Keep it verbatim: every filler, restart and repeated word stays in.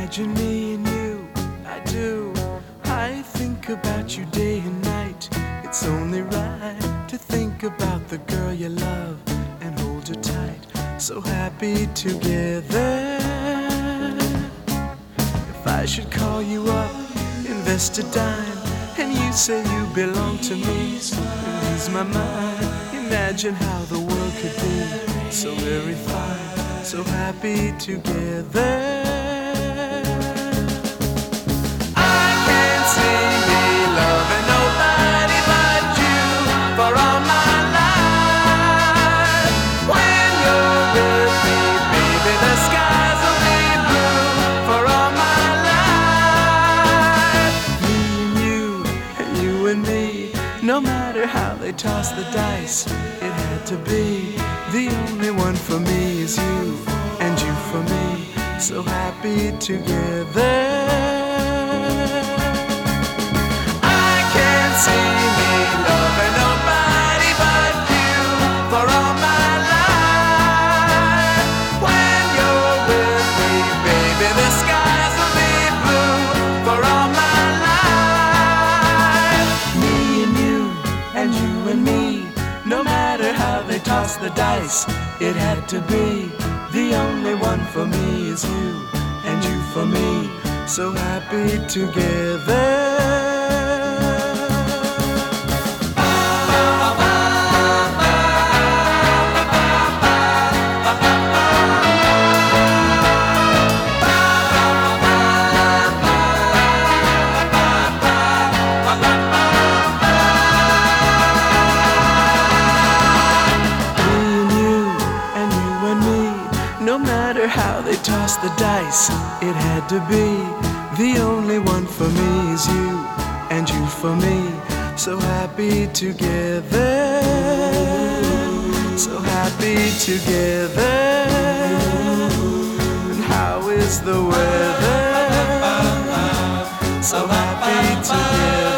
Imagine me and you, I do. I think about you day and night. It's only right to think about the girl you love and hold her tight. So happy together. If I should call you up, invest a dime, and you say you belong to me, it lose my mind. Imagine how the world could be so very fine, so happy together. No matter how they toss the dice, it had to be. The only one for me is you, and you for me, so happy together. I can't see me loving nobody but you for all my life. When you're with me, baby, the skies will be blue for all my life. Me and you, and you and me, no matter how they toss the dice, it had to be. The only one for me is you, and you for me, so happy together. No matter how they toss the dice, it had to be. The only one for me is you, and you for me, so happy together. So happy together. And how is the weather? So happy together.